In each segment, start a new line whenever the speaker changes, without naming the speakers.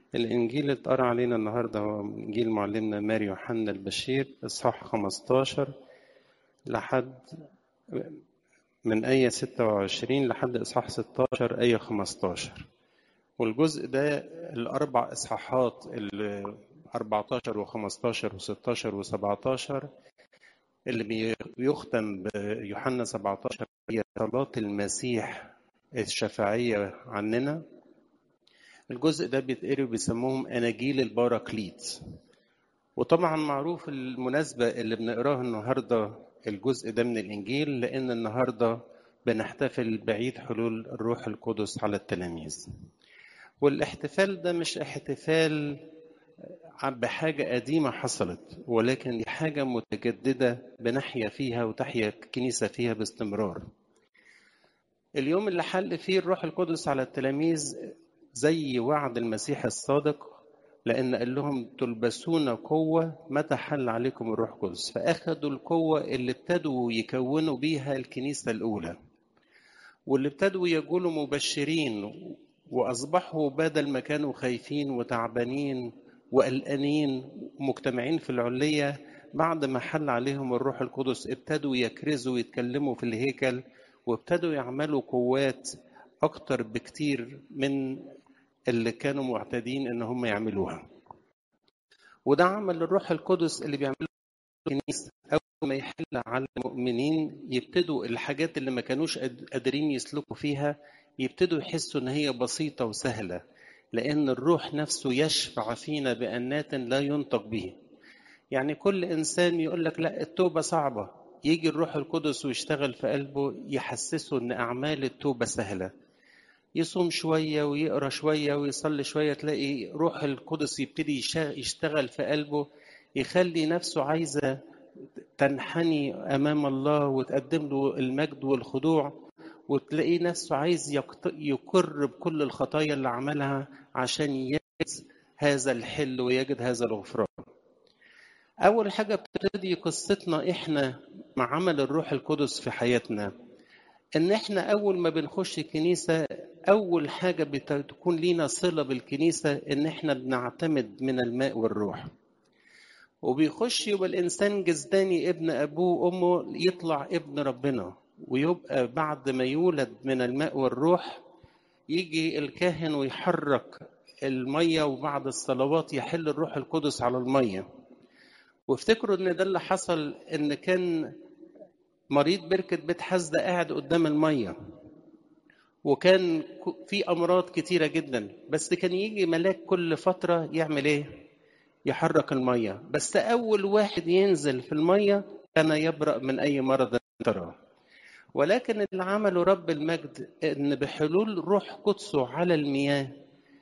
الإنجيل اللي اتقرأ علينا النهاردة هو إنجيل معلمنا ماري يوحنا البشير إصحاح 15 لحد من آية 26 لحد إصحاح 16 آية 15. والجزء ده الأربع إصحاحات 14 و15 و16 و17 اللي بيختم بيوحنا 17 هي صلاة المسيح الشفاعية عننا. الجزء ده بيتقري وبيسموهم أناجيل الباراكليت. وطبعا معروف المناسبة اللي بنقراها النهاردة الجزء ده من الإنجيل، لأن النهاردة بنحتفل بعيد حلول الروح القدس على التلاميذ. والاحتفال ده مش احتفال بحاجة قديمة حصلت، ولكن دي حاجة متجددة بنحيا فيها وتحيا الكنيسة فيها باستمرار. اليوم اللي حل فيه الروح القدس على التلاميذ زي وعد المسيح الصادق، لأن قال لهم تلبسون قوة متى حل عليكم الروح القدس، فأخذوا القوة اللي ابتدوا يكونوا بيها الكنيسة الأولى، واللي ابتدوا يقولوا مبشرين، وأصبحوا بدل ما كانوا خايفين وتعبانين وقلقانين مجتمعين في العلية، بعد ما حل عليهم الروح القدس ابتدوا يكرزوا ويتكلموا في الهيكل، وابتدوا يعملوا قوات أكتر بكتير من اللي كانوا معتادين ان هم يعملوها. وده عمل الروح القدس اللي بيعمله الكنيسه، اول ما يحل على المؤمنين يبتدوا الحاجات اللي ما كانوش قادرين يسلكوا فيها يبتدوا يحسوا ان هي بسيطه وسهله، لان الروح نفسه يشفع فينا بأنات لا ينطق به. يعني كل انسان يقول لك لا التوبه صعبه، يجي الروح القدس ويشتغل في قلبه يحسسه ان اعمال التوبه سهله. يصوم شوية ويقرأ شوية ويصلي شوية، تلاقي روح القدس يبتدي يشتغل في قلبه، يخلي نفسه عايزة تنحني أمام الله وتقدم له المجد والخضوع، وتلاقي نفسه عايز يقر بكل الخطايا اللي عملها عشان يجد هذا الحل ويجد هذا الغفران. أول حاجة بتبتدي قصتنا إحنا مع عمل الروح القدس في حياتنا، ان احنا اول ما بنخش الكنيسة اول حاجة بتكون لينا صلة بالكنيسة ان احنا بنعتمد من الماء والروح. وبيخش يبقى الانسان جسداني ابن ابوه وامه يطلع ابن ربنا، ويبقى بعد ما يولد من الماء والروح يجي الكاهن ويحرك المية، وبعد الصلوات يحل الروح القدس على المية. وافتكروا ان ده اللي حصل، ان كان مريض بركة بيت حزدة قاعد قدام المية، وكان في أمراض كتيرة جدا، بس كان يجي ملاك كل فترة يعمل إيه؟ يحرك المية، بس أول واحد ينزل في المية كان يبرأ من أي مرض ترى. ولكن اللي عمله رب المجد إن بحلول روح قدسه على المياه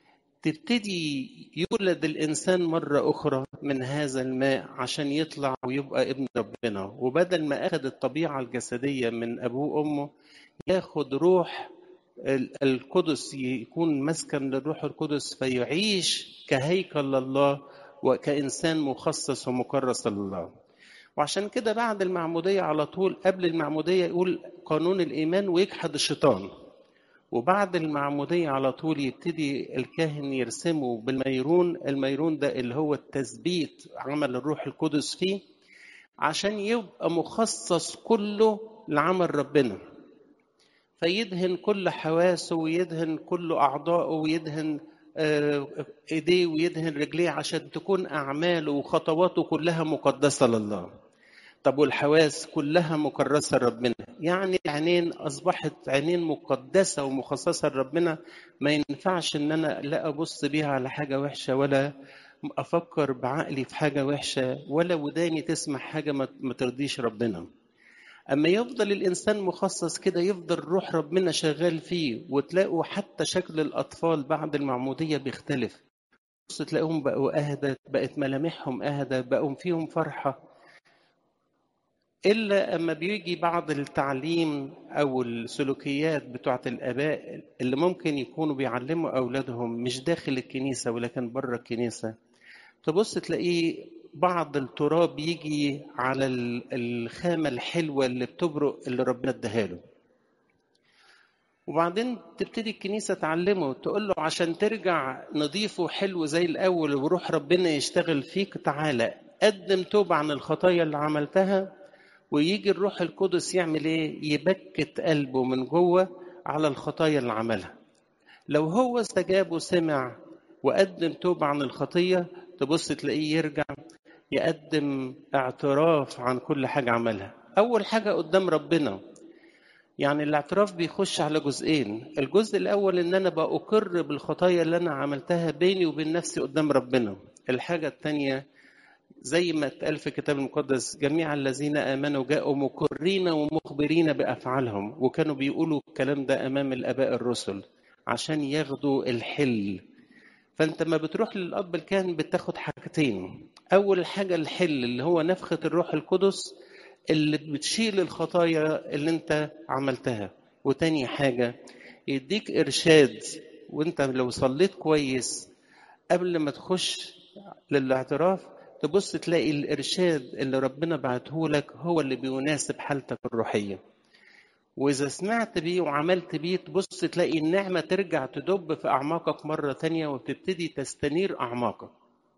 تبتدي يولد الإنسان مرة أخرى من هذا الماء عشان يطلع ويبقى ابن ربنا. وبدل ما أخذ الطبيعة الجسدية من أبوه وأمه ياخد روح القدس، يكون مسكن للروح القدس، فيعيش كهيكل لله وكإنسان مخصص ومكرس لله. وعشان كده بعد المعمودية على طول، قبل المعمودية يقول قانون الإيمان ويجحد الشيطان، وبعد المعمودية على طول يبتدي الكاهن يرسمه بالميرون. الميرون ده اللي هو التثبيت عمل الروح القدس فيه، عشان يبقى مخصص كله لعمل ربنا، فيدهن كل حواسه ويدهن كل أعضائه ويدهن إيديه ويدهن رجليه، عشان تكون أعماله وخطواته كلها مقدسة لله. طب والحواس كلها مكرسة لربنا، يعني العينين أصبحت عينين مقدسة ومخصصة لربنا، ما ينفعش إن أنا لا أبص بيها على حاجة وحشة، ولا أفكر بعقلي في حاجة وحشة، ولا وداني تسمع حاجة ما ترضيش ربنا. أما يفضل الإنسان مخصص كده، يفضل روح ربنا شغال فيه، وتلاقوا حتى شكل الأطفال بعد المعمودية بيختلف، بص تلاقوهم بقوا أهدى، بقت ملامحهم أهدى، بقوا فيهم فرحة. إلا أما بيجي بعض التعليم أو السلوكيات بتوعة الآباء اللي ممكن يكونوا بيعلموا أولادهم مش داخل الكنيسة ولكن بره الكنيسة، تبص تلاقيه بعض التراب يجي على الخامة الحلوة اللي بتبرق اللي ربنا اداها له. وبعدين تبتدي الكنيسة تعلمه، تقول له عشان ترجع نضيف وحلو زي الأول وروح ربنا يشتغل فيك، تعالى قدم توبة عن الخطايا اللي عملتها، ويجي الروح القدس يعمل ايه؟ يبكت قلبه من جوه على الخطايا اللي عملها. لو هو استجاب وسمع وقدم توبة عن الخطية، تبص تلاقيه يرجع يقدم اعتراف عن كل حاجة عملها. أول حاجة قدام ربنا، يعني الاعتراف بيخش على جزئين. الجزء الأول إن أنا بأقر بالخطايا اللي أنا عملتها بيني وبين نفسي قدام ربنا. الحاجة التانية زي ما اتقال في الكتاب المقدس، جميع الذين آمنوا جاءوا مقرين ومخبرين بأفعالهم، وكانوا بيقولوا الكلام ده أمام الآباء الرسل عشان ياخدوا الحل. فأنت ما بتروح للأب الكاهن بتاخد حاجتين. أول حاجة الحل اللي هو نفخة الروح القدس اللي بتشيل الخطايا اللي انت عملتها، وتاني حاجة يديك إرشاد. وانت لو صليت كويس قبل ما تخش للاعتراف، تبص تلاقي الإرشاد اللي ربنا بعته لك هو اللي بيناسب حالتك الروحية. وإذا سمعت بيه وعملت بيه، تبص تلاقي النعمة ترجع تدب في أعماقك مرة تانية، وتبتدي تستنير أعماقك.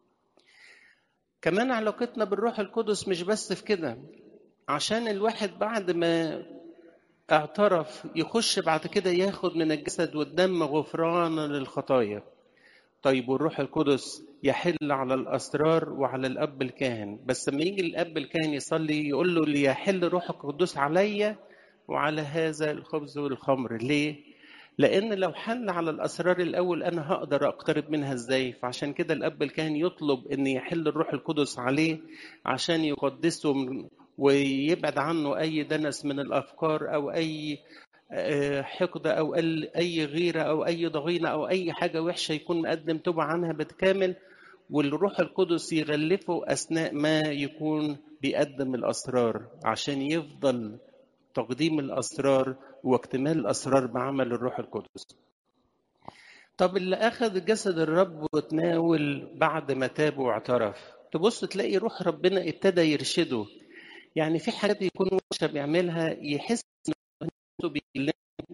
كمان علاقتنا بالروح القدس مش بس في كده، عشان الواحد بعد ما اعترف يخش بعد كده ياخد من الجسد والدم غفران للخطايا. طيب والروح القدس يحل على الأسرار وعلى الأب الكاهن، بس لما يجي الأب الكاهن يصلي يقول له ليحل روح القدس عليا وعلى هذا الخبز والخمر. ليه؟ لأن لو حل على الأسرار الأول أنا هقدر أقترب منها إزاي؟ فعشان كده الأب الكاهن يطلب أن يحل الروح القدس عليه عشان يقدسه ويبعد عنه أي دنس من الأفكار أو أي حقد أو أي غيرة أو أي ضغينة أو أي حاجة وحشة يكون مقدم توبة عنها بالكامل، والروح القدس يغلفه أثناء ما يكون بيقدم الأسرار عشان يفضل تقديم الأسرار واكتمال الأسرار بعمل الروح القدس. طب اللي أخذ جسد الرب وتناول بعد ما تاب واعترف، تبص تلاقي روح ربنا ابتدى يرشده. يعني في حاجات يكون وحشة بيعملها يحس إنه بيكلمه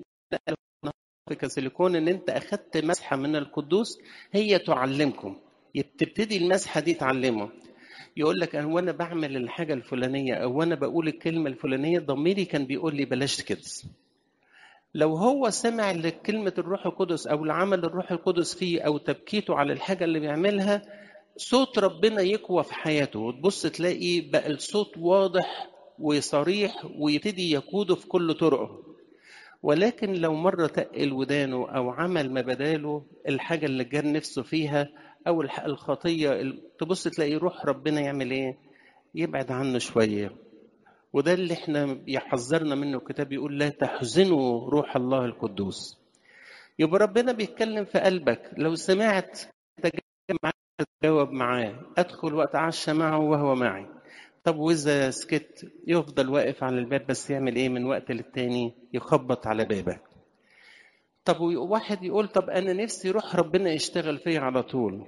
في كاسيليكون إن أنت أخذت مسحة من القدوس هي تعلمكم. تبتدي المسحة دي تعلمه. يقول لك هو أنا بعمل الحاجة الفلانية أو أنا بقول الكلمة الفلانية ضميري كان بيقول لي بلاش كده. لو هو سمع لكلمة الروح القدس أو لعمل الروح القدس فيه أو تبكيته على الحاجة اللي بيعملها، صوت ربنا يقوى في حياته، وتبص تلاقي بقى الصوت واضح وصريح ويبتدي يقوده في كل طرقه. ولكن لو مرة تقل ودانه أو عمل ما بداله الحاجة اللي جان نفسه فيها أو الخطية، تبص تلاقي روح ربنا يعمل إيه؟ يبعد عنه شوية. وده اللي احنا يحذرنا منه الكتاب، يقول لا تحزنوا روح الله القدوس. يبقى ربنا بيتكلم في قلبك، لو سمعت تجاوب معاه، ادخل واتعشى معه وهو معي. طب واذا سكت يفضل واقف على الباب، بس يعمل ايه؟ من وقت للتاني يخبط على بابك. طب واحد يقول طب انا نفسي روح ربنا يشتغل فيا على طول.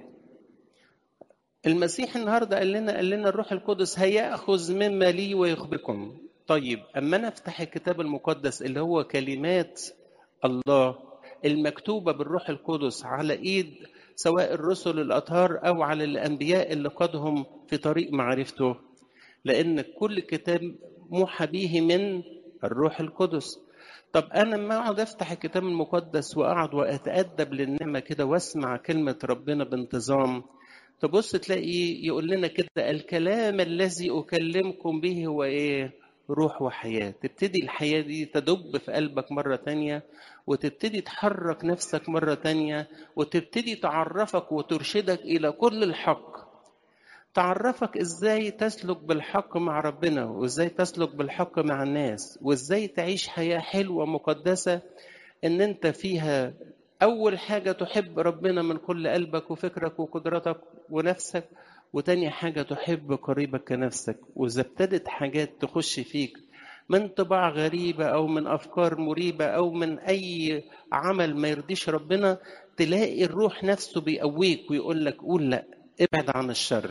المسيح النهارده قال لنا الروح القدس هيأخذ مما لي ويخبركم. طيب اما انا افتح الكتاب المقدس اللي هو كلمات الله المكتوبة بالروح القدس على ايد سواء الرسل الأطهار أو على الأنبياء اللي قادهم في طريق معرفته، لأن كل كتاب موحى به من الروح القدس. طب أنا لما أقعد أفتح الكتاب المقدس وأقعد وأتأدب للنعمة كده وأسمع كلمة ربنا بانتظام، تبص تلاقي يقول لنا كده الكلام الذي أكلمكم به هو إيه؟ روح وحياة. تبتدي الحياة دي تدب في قلبك مرة تانية، وتبتدي تحرك نفسك مرة تانية، وتبتدي تعرفك وترشدك إلى كل الحق. تعرفك إزاي تسلك بالحق مع ربنا، وإزاي تسلك بالحق مع الناس، وإزاي تعيش حياة حلوة مقدسة إن أنت فيها أول حاجة تحب ربنا من كل قلبك وفكرك وقدرتك ونفسك، وتاني حاجة تحب قريبك كنفسك. وإذا ابتدت حاجات تخش فيك من طباع غريبة أو من أفكار مريبة أو من أي عمل ما يرضيش ربنا، تلاقي الروح نفسه بيقويك ويقول لك قول لأ، ابعد عن الشر.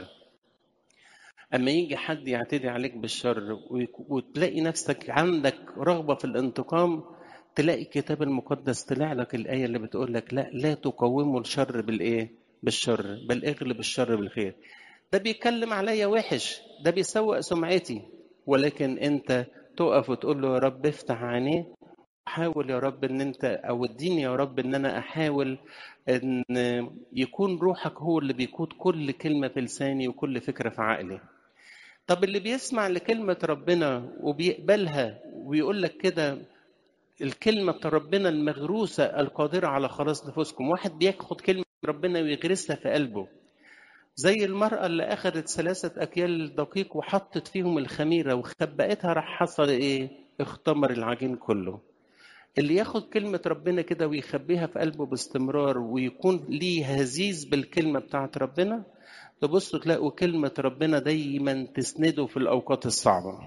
أما يجي حد يعتدي عليك بالشر وتلاقي نفسك عندك رغبة في الانتقام، تلاقي الكتاب المقدس طلع لك الآية اللي بتقول لك لا تقوموا الشر بالإيه؟ بالشر، بل اغلب الشر بالخير. ده بيتكلم عليا وحش، ده بيسوء سمعتي، ولكن انت تقف وتقول له يا رب افتح عينيه، حاول يا رب ان انت، او اديني يا رب ان انا احاول ان يكون روحك هو اللي بيقود كل كلمة في لساني وكل فكرة في عقلي. طب اللي بيسمع لكلمة ربنا وبيقبلها ويقول لك كده، الكلمة ربنا المغروسة القادرة على خلاص نفوسكم، واحد بياخد كلمة ربنا ويغرسها في قلبه، زي المرأة اللي أخذت 3 أكيال دقيق وحطت فيهم الخميرة وخبأتها، راح حصل إيه؟ اختمر العجين كله. اللي ياخد كلمة ربنا كده ويخبيها في قلبه باستمرار ويكون ليه هزيز بالكلمة بتاعت ربنا، تبصوا تلاقوا كلمة ربنا دايما تسنده في الأوقات الصعبة.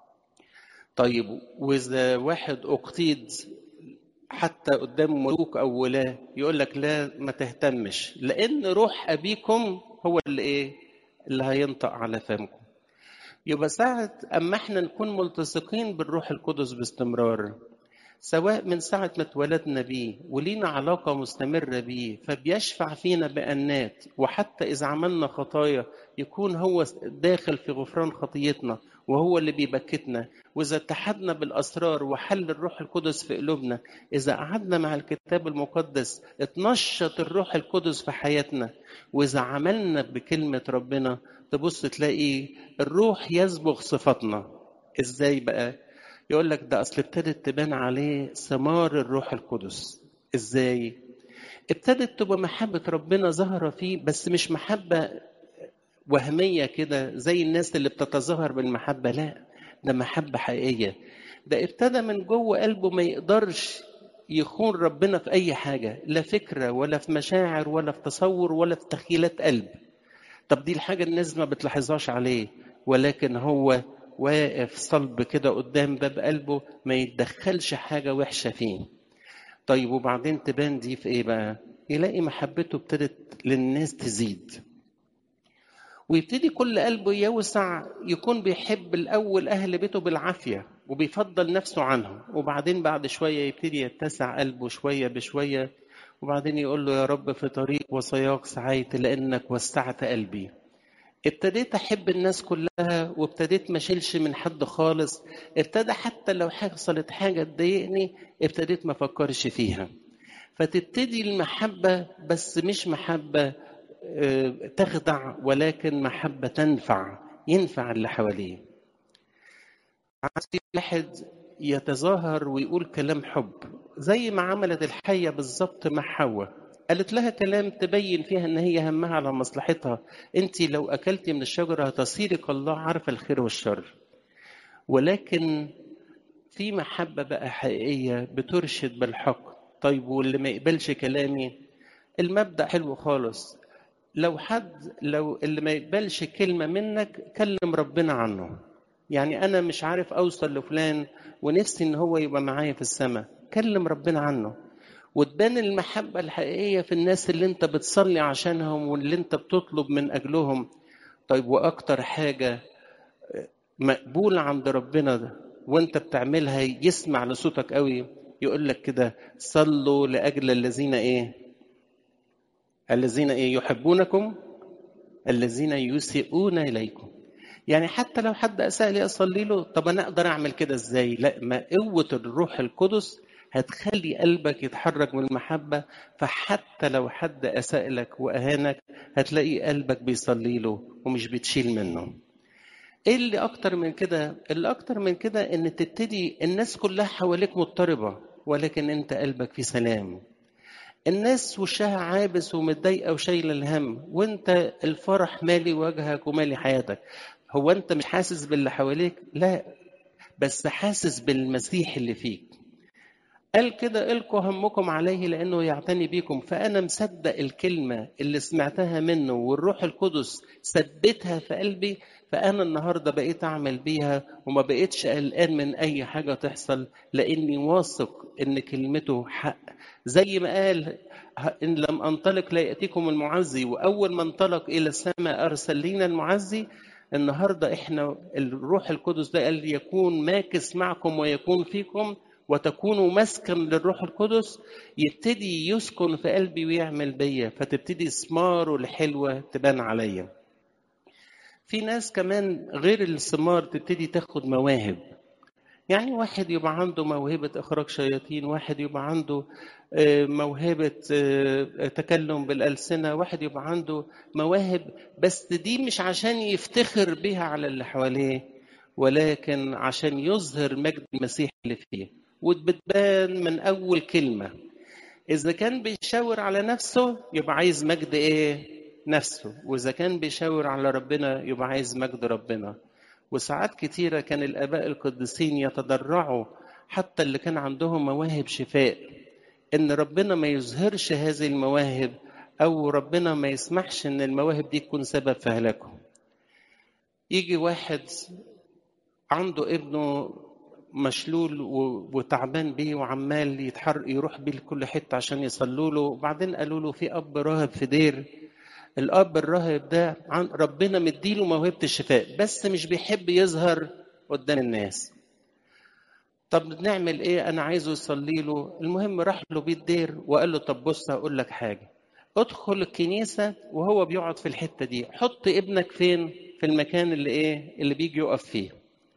طيب وإذا واحد أقتيد حتى قدام ملوك أو ولاة، يقول لك لا ما تهتمش، لأن روح أبيكم هو اللي إيه؟ اللي هينطق على فمكم. يبقى ساعة أما احنا نكون ملتصقين بالروح القدس باستمرار، سواء من ساعة ما اتولدنا بيه ولينا علاقة مستمرة بيه، فبيشفع فينا بأنات، وحتى إذا عملنا خطايا يكون هو داخل في غفران خطيتنا وهو اللي بيبكتنا. وإذا اتحدنا بالأسرار وحل الروح القدس في قلوبنا، إذا قعدنا مع الكتاب المقدس اتنشط الروح القدس في حياتنا، وإذا عملنا بكلمة ربنا، تبص تلاقي الروح يسبغ صفاتنا. إزاي بقى؟ يقول لك ده أصل ابتدت تبان عليه ثمار الروح القدس. إزاي؟ ابتدت تبقى محبة ربنا ظاهرة فيه، بس مش محبة وهمية كده زي الناس اللي بتتظاهر بالمحبة، لا، ده محبة حقيقية. ده ابتدى من جوه قلبه ما يقدرش يخون ربنا في أي حاجة، لا فكرة ولا في مشاعر ولا في تصور ولا في تخيلات قلب. طب دي الحاجة الناس ما بتلاحظهاش عليه، ولكن هو واقف صلب كده قدام باب قلبه، ما يتدخلش حاجة وحشة فيه. طيب وبعدين تبان دي في ايه بقى؟ يلاقي محبته ابتدت للناس تزيد، ويبتدي كل قلبه يوسع، يكون بيحب الأول أهل بيته بالعافية وبيفضل نفسه عنهم، وبعدين بعد شوية يبتدي يتسع قلبه شوية بشوية، وبعدين يقول له يا رب في طريق وسياق سعيت لأنك وسعت قلبي. ابتديت أحب الناس كلها، وابتديت ما شيلش من حد خالص. ابتدى حتى لو حصلت حاجة تضايقني ابتديت ما أفكرش فيها. فتبتدي المحبة، بس مش محبة تخدع، ولكن محبة تنفع، ينفع اللي حواليه. عايز واحد يتظاهر ويقول كلام حب زي ما عملت الحية بالظبط مع حواء، قالت لها كلام تبين فيها ان هي همها على مصلحتها، انت لو اكلتي من الشجرة هتصيرك الله عارف الخير والشر. ولكن في محبة بقى حقيقية بترشد بالحق. طيب واللي ما يقبلش كلامي، المبدأ حلو خالص، لو اللي ما يقبلش كلمة منك كلم ربنا عنه. يعني أنا مش عارف أوصل لفلان ونفسي إن هو يبقى معايا في السماء، كلم ربنا عنه، وتبان المحبة الحقيقية في الناس اللي أنت بتصلي عشانهم واللي أنت بتطلب من أجلهم. طيب وأكتر حاجة مقبولة عند ربنا ده وأنت بتعملها يسمع لصوتك قوي، يقول لك كده صلوا لأجل الذين إيه؟ الذين إيه؟ يحبونكم، الذين يسيئون إليكم. يعني حتى لو حد أساء لي أصلي له، طب أنا أقدر أعمل كده إزاي؟ لا، ما قوة الروح القدس هتخلي قلبك يتحرك من المحبة، فحتى لو حد أساء لك وأهانك هتلاقي قلبك بيصلي له ومش بتشيل منه. إيه اللي أكتر من كده؟ اللي أكتر من كده إن تبتدي الناس كلها حواليك مضطربة، ولكن أنت قلبك في سلام. الناس وشها عابس ومتضايقة وشايلة الهم، وانت الفرح مالي وجهك ومالي حياتك. هو انت مش حاسس باللي حواليك؟ لا، بس حاسس بالمسيح اللي فيك. قال كده القوا همكم عليه لأنه يعتني بيكم. فأنا مصدق الكلمة اللي سمعتها منه والروح القدس ثبتها في قلبي، فأنا النهاردة بقيت أعمل بيها وما بقيتش قلقان من أي حاجة تحصل، لأني واثق إن كلمته حق. زي ما قال إن لم أنطلق لا يأتيكم المعزي، وأول ما انطلق إلى السماء أرسل لنا المعزي. النهاردة إحنا الروح القدس ده قال يكون ماكس معكم ويكون فيكم، وتكونوا مسكن للروح القدس، يبتدي يسكن في قلبي ويعمل بيا، فتبتدي ثماره الحلوة تبان عليا. في ناس كمان غير الثمار تبتدي تاخد مواهب. يعني واحد يبقى عنده موهبة إخراج شياطين، واحد يبقى عنده موهبة تكلم بالألسنة، واحد يبقى عنده مواهب، بس دي مش عشان يفتخر بها على اللي حواليه، ولكن عشان يظهر مجد المسيح اللي فيه. وبتبان من أول كلمة. إذا كان بيشاور على نفسه يبقى عايز مجد إيه؟ نفسه. وإذا كان بيشاور على ربنا يبقى عايز مجد ربنا. وساعات كتيرة كان الآباء القديسين يتضرعوا، حتى اللي كان عندهم مواهب شفاء، إن ربنا ما يظهرش هذه المواهب، أو ربنا ما يسمحش إن المواهب دي تكون سبب في هلاكهم. يجي واحد عنده ابنه مشلول وتعبان بيه وعمال يروح بيه لكل حتة عشان يصلوا له، وبعدين قالوا له في أب راهب في دير، الأب الراهب ده ربنا مديله موهبة الشفاء بس مش بيحب يظهر قدام الناس. طب نعمل ايه؟ انا عايزه يصلي له. المهم راح له بيت دير وقال له طب بص هقول لك حاجة، ادخل الكنيسة وهو بيقعد في الحتة دي، حط ابنك فين؟ في المكان اللي بيجي يقف فيه.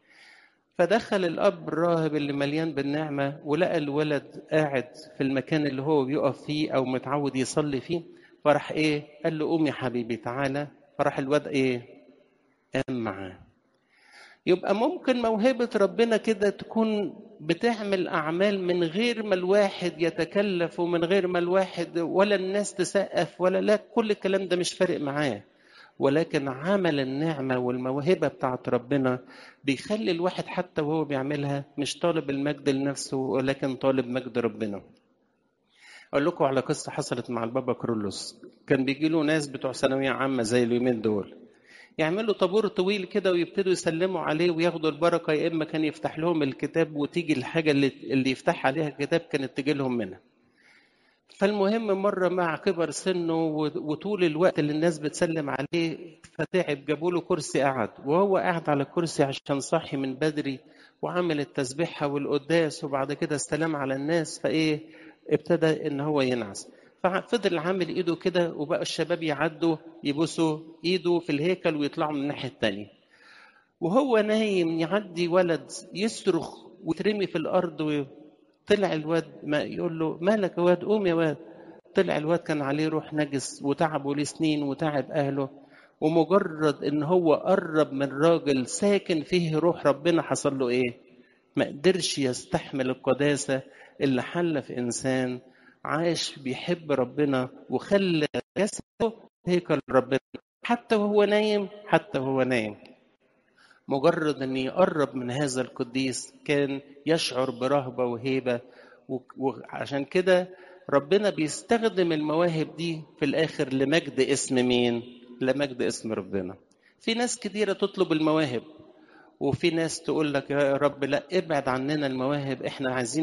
فدخل الأب الراهب اللي مليان بالنعمة ولقى الولد قاعد في المكان اللي هو بيقف فيه أو متعود يصلي فيه. فرح قال له قوم يا حبيبي تعالى. فرح الواد قام معاه. يبقى ممكن موهبة ربنا كده تكون بتعمل أعمال من غير ما الواحد يتكلف، ومن غير ما الواحد ولا الناس تسقف ولا لا، كل الكلام ده مش فارق معاه. ولكن عمل النعمة والموهبة بتاعت ربنا بيخلي الواحد حتى وهو بيعملها مش طالب المجد لنفسه، ولكن طالب مجد ربنا. أقول لكم على قصة حصلت مع البابا كرولوس. كان بيجي له ناس بتوع ثانوية عامة زي اليومين دول، يعملوا طابور طويل كده ويبتدوا يسلموا عليه وياخدوا البركة، يا إما كان يفتح لهم الكتاب وتيجي الحاجة اللي يفتح عليها الكتاب كانت تجي لهم منها. فالمهم مرة مع كبر سنه وطول الوقت اللي الناس بتسلم عليه فتعب، جابوا له كرسي قعد، وهو قاعد على الكرسي عشان صاحي من بدري وعمل التسبيحة والقداس وبعد كده استلم على الناس، ابتدى ان هو ينعس. ففضل عامل ايده كده، وبقى الشباب يعدوا يبوسوا ايده في الهيكل ويطلعوا من الناحية التانية. وهو نايم يعدي ولد يصرخ ويترمي في الارض. طلع الواد ما يقول له مالك يا واد؟ قوم يا واد. طلع الواد كان عليه روح نجس وتعبه ليه سنين وتعب اهله، ومجرد ان هو قرب من راجل ساكن فيه روح ربنا حصل له ما قدرش يستحمل القداسة اللي حل في انسان عايش بيحب ربنا وخلى جسده هيكل ربنا حتى وهو نايم. مجرد أن يقرب من هذا القديس كان يشعر برهبة وهيبة. وعشان كده ربنا بيستخدم المواهب دي في الآخر لمجد اسم مين؟ لمجد اسم ربنا. في ناس كتيرة تطلب المواهب، وفي ناس تقول لك يا رب لا ابعد عننا المواهب، احنا عايزين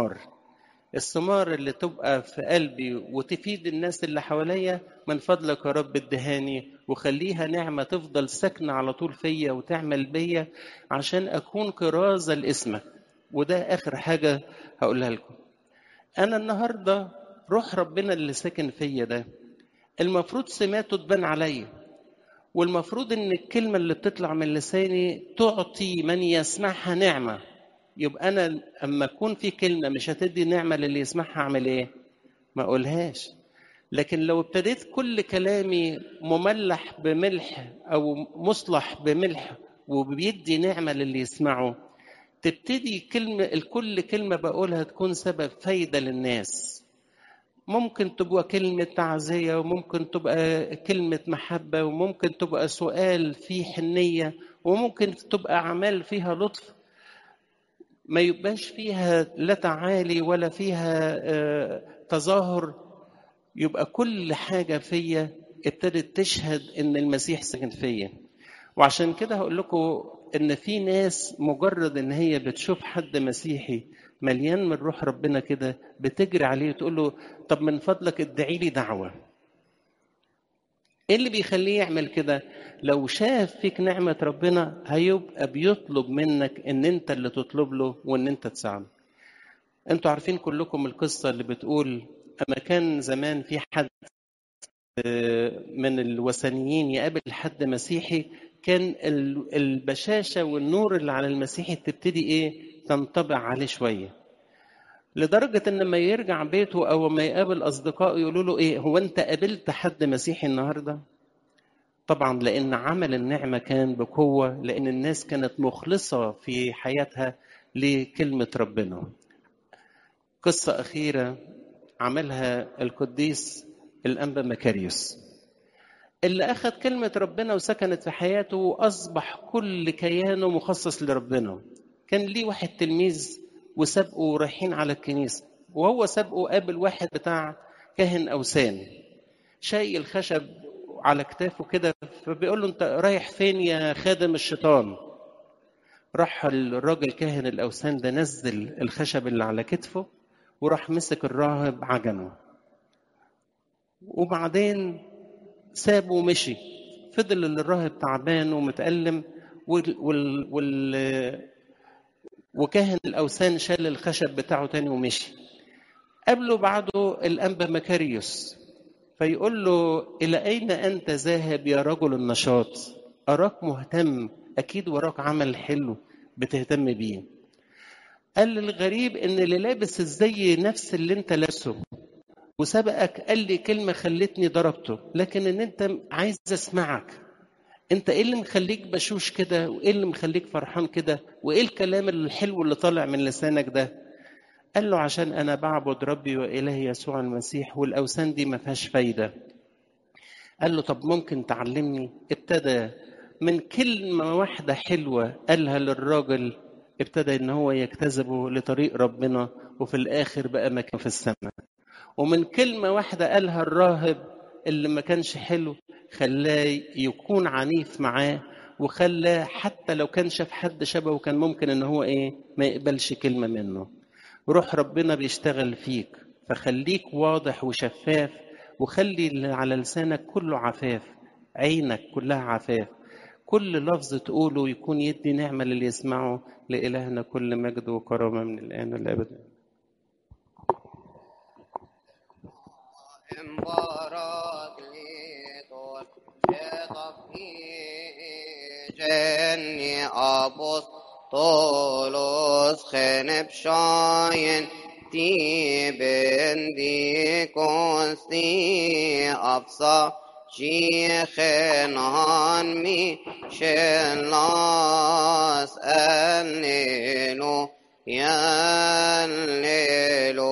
الثمار اللي تبقى في قلبي وتفيد الناس اللي حواليا، من فضلك يا رب ادهاني وخليها نعمة تفضل ساكنة على طول فيا وتعمل بيا عشان أكون كرازة لاسمك. وده آخر حاجة هقولها لكم. أنا النهاردة روح ربنا اللي ساكن فيا ده المفروض سماته تبان عليا، والمفروض ان الكلمة اللي بتطلع من لساني تعطي من يسمعها نعمة. يبقى أنا أما أكون في كلمة مش هتدي نعمة للي يسمعها أعمل ما أقولهاش. لكن لو ابتديت كل كلامي مملح بملح أو مصلح بملح وبيدي نعمة للي يسمعه، تبتدي كل كلمة بقولها تكون سبب فايدة للناس. ممكن تبقى كلمة تعزية، وممكن تبقى كلمة محبة، وممكن تبقى سؤال فيه حنية، وممكن تبقى أعمال فيها لطف ما يبقاش فيها لا تعالي ولا فيها تظاهر. يبقى كل حاجة فيا ابتدت تشهد ان المسيح ساكن فيا. وعشان كده هقول لكم ان في ناس مجرد ان هي بتشوف حد مسيحي مليان من روح ربنا كده بتجري عليه وتقول له طب من فضلك ادعي لي دعوة. ايه اللي بيخليه يعمل كده؟ لو شاف فيك نعمة ربنا هيبقى بيطلب منك ان انت اللي تطلب له وان انت تساعده. انتوا عارفين كلكم القصة اللي بتقول اما كان زمان في حد من الوثنيين يقابل حد مسيحي، كان البشاشة والنور اللي على المسيحي تبتدي ايه تنطبع عليه شوية، لدرجة ان لما يرجع بيته او ما يقابل اصدقائه يقولوا له ايه، هو انت قابلت حد مسيحي النهاردة؟ طبعا لان عمل النعمة كان بقوة، لان الناس كانت مخلصة في حياتها لكلمة ربنا. قصة أخيرة عملها القديس الأنبا مكاريوس، اللي أخذ كلمة ربنا وسكنت في حياته وأصبح كل كيانه مخصص لربنا. كان ليه واحد تلميذ وسابقه رايحين على الكنيسة، وهو سابقه قابل واحد بتاع كاهن أوثان شايل خشب على كتافه كده، فبيقول له أنت رايح فين يا خادم الشيطان؟ راح الراجل كاهن الأوثان ده نزل الخشب اللي على كتفه وراح مسك الراهب عجنه، وبعدين سابه ومشي. فضل الراهب تعبان ومتألم وكاهن الأوثان شال الخشب بتاعه تاني ومشي. قابله بعده الأنبا مكاريوس فيقول له إلى أين أنت ذاهب يا رجل النشاط؟ أراك مهتم، أكيد وراك عمل حلو بتهتم بيه. قال الغريب إن اللي لابس الزي نفس اللي أنت لابسه وسبقك قال لي كلمة خلتني ضربته، لكن ان انت عايز اسمعك، انت ايه اللي مخليك بشوش كده، وايه اللي مخليك فرحان كده، وايه الكلام الحلو اللي طالع من لسانك ده؟ قال له عشان انا بعبد ربي والهي يسوع المسيح، والاوثان دي ما فيهاش فايدة. قال له طب ممكن تعلمني؟ ابتدى من كلمة واحدة حلوة قالها للراجل، ابتدى ان هو يجتذبه لطريق ربنا، وفي الاخر بقى مكان في السماء. ومن كلمة واحدة قالها الراهب اللي ما كانش حلو خلاه يكون عنيف معاه، وخلاه حتى لو كان شاف حد شبهه كان ممكن ان هو ايه ما يقبلش كلمة منه. روح ربنا بيشتغل فيك، فخليك واضح وشفاف، وخلي اللي على لسانك كله عفاف، عينك كلها عفاف، كل لفظ تقوله يكون يدي نعمة للي يسمعه. لإلهنا كل مجد وكرامة من الآن والأبد.
جني أبسطولوس خنب شاين تي بندي كونستي أفصا شيخن هنمي شلاس الليلو يا الليلو